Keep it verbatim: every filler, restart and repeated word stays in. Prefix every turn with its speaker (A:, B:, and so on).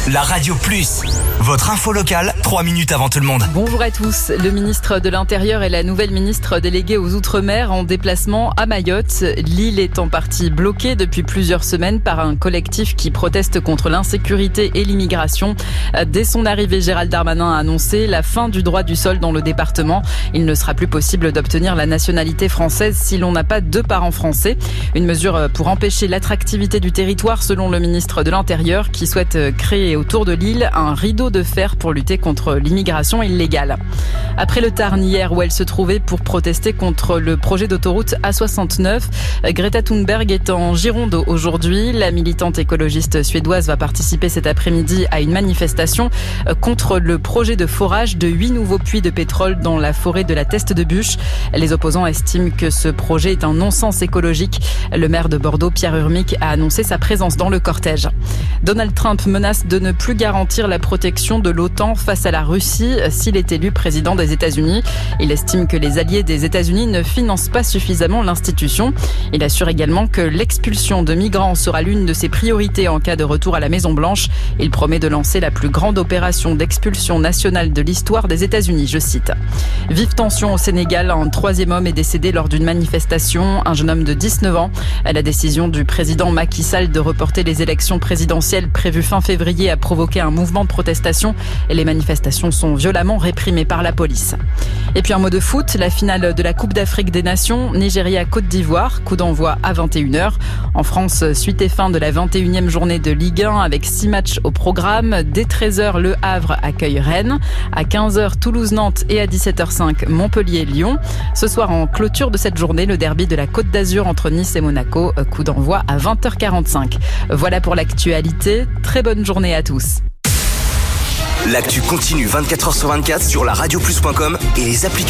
A: la Radio Plus. Votre info locale, trois minutes avant tout le monde.
B: Bonjour à tous. Le ministre de l'Intérieur et la nouvelle ministre déléguée aux Outre-mer en déplacement à Mayotte. L'île est en partie bloquée depuis plusieurs semaines par un collectif qui proteste contre l'insécurité et l'immigration. Dès son arrivée, Gérald Darmanin a annoncé la fin du droit du sol dans le département. Il ne sera plus possible d'obtenir la nationalité française si l'on n'a pas deux parents français. Une mesure pour empêcher l'attractivité du territoire selon le ministre de l'Intérieur qui souhaite créer autour de l'île un rideau de fer pour lutter contre l'immigration illégale. Après le Tarn hier où elle se trouvait pour protester contre le projet d'autoroute A soixante-neuf, Greta Thunberg est en Gironde aujourd'hui. La militante écologiste suédoise va participer cet après-midi à une manifestation contre le projet de forage de huit nouveaux puits de pétrole dans la forêt de la Teste de Buch. Les opposants estiment que ce projet est un non-sens écologique. Le maire de Bordeaux, Pierre Urmic, a annoncé sa présence dans le cortège. Donald Trump menace de ne plus garantir la protection de l'OTAN face à la Russie s'il est élu président des États-Unis. Il estime que les alliés des États-Unis ne financent pas suffisamment l'institution. Il assure également que l'expulsion de migrants sera l'une de ses priorités en cas de retour à la Maison-Blanche. Il promet de lancer la plus grande opération d'expulsion nationale de l'histoire des États-Unis, je cite. Vive tension au Sénégal, un troisième homme est décédé lors d'une manifestation, un jeune homme de dix-neuf ans. La décision du président Macky Sall de reporter les élections présidentielles prévues fin février a provoqué un mouvement de protestation et les manifestations sont violemment réprimées par la police. Et puis un mot de foot, la finale de la Coupe d'Afrique des Nations, Nigeria-Côte d'Ivoire, coup d'envoi à vingt et une heures. En France, suite et fin de la vingt et unième journée de Ligue un avec six matchs au programme. Dès treize heures, Le Havre accueille Rennes. À quinze heures, Toulouse-Nantes et à dix-sept heures cinq, Montpellier-Lyon. Ce soir, en clôture de cette journée, le derby de la Côte d'Azur entre Nice et Monaco, coup d'envoi à vingt heures quarante-cinq. Voilà pour l'actualité. Très bonne journée à tous.
A: L'actu continue vingt-quatre heures sur vingt-quatre sur la radio plus point com et les applications.